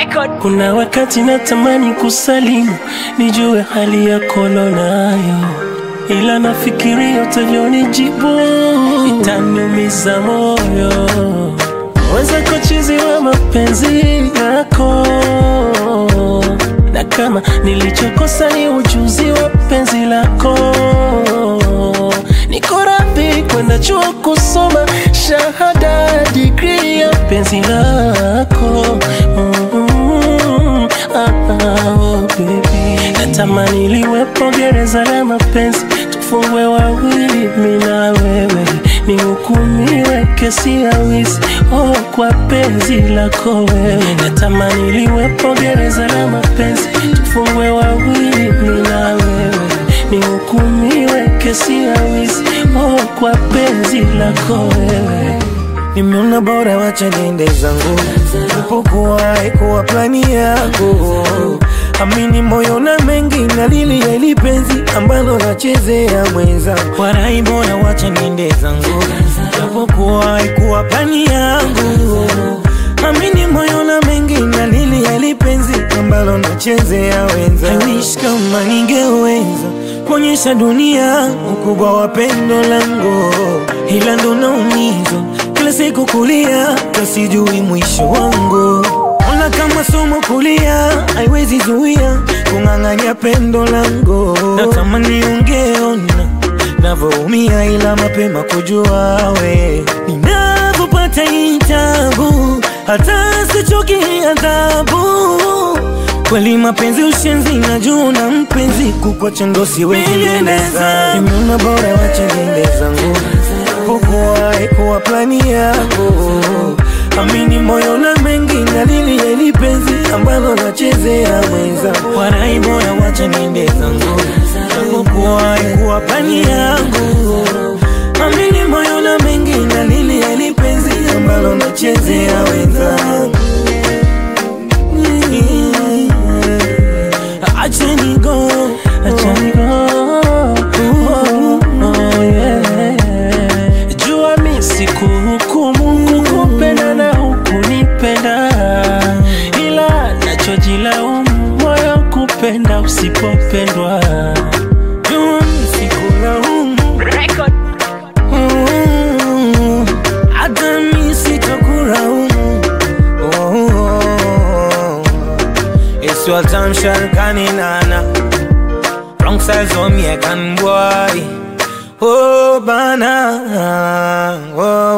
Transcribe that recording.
Kuna wakati natamani kusalimu, nijue hali yako nayo, ila nafikiria utavyonijibu itaniumiza moyo. Weza kuchizi wa mapenzi yako, na kama nilichokosa ni ujuzi wa penzi lako, niko radhi kwenda chuo kusoma shahada degree ya penzi lako. Baby, natamani liwepo gereza la mapenzi, tufungwe wawili mimi na wewe, nihukumiwe kesi ya wizi kwa penzi lako wewe. Natamani liwepo gereza la mapenzi, tufungwe wawili mimi na wewe, nihukumiwe kesi ya wizi kwa penzi lako wewe. Nimeona bora wacha niende zangu, upokuwa haikuwa plani yako. Amini moyo na mengi na lili ya ili penzi ambalo nachezea mwenza. Warai bora wacha niende zangu, upokuwa haikuwa plani yangu. Amini moyo na mengi na lili ya ili penzi ambalo nachezea wenza. I wish kama ningeweza kuonyesha dunia ukubwa wa pendo langu, ila ndo naumizwa kila siku kulia, kasijui mwisho wangu. Ona kama somo kulia, haiwezi zuia kung'ang'ania pendo langu. Natamani ungeona navoumia, ila mapema kujua we ninavopata hitabu, hata sichoki adhabu. Kweli mapenzi ushenzi, najua na mpenzi, kukwacha ndo siwezi niendeza. Nimeona bora wacha niende zangu, pokuwa haikuwa plani yako. Amini moyo na mengi na lili ya ili penzi ambalo nachezea mwenza. Warai bora wacha niende zangu, pokuwa haikuwa plani yangu. Amini moyo na mengi na lili ya ili penzi ambalo nachezea wenza. Acha ni go, acha ni go. Jua mimi sikuhukumu kukupenda na hukunipenda, ila nachojilaumu moyo kupenda usipopendwa. Jua mimi sikulaumu, hata mimi sitakulaumu. It's your time, Sharkani Nana. Wrong size on me, I can boy. Oh, bana. Oh.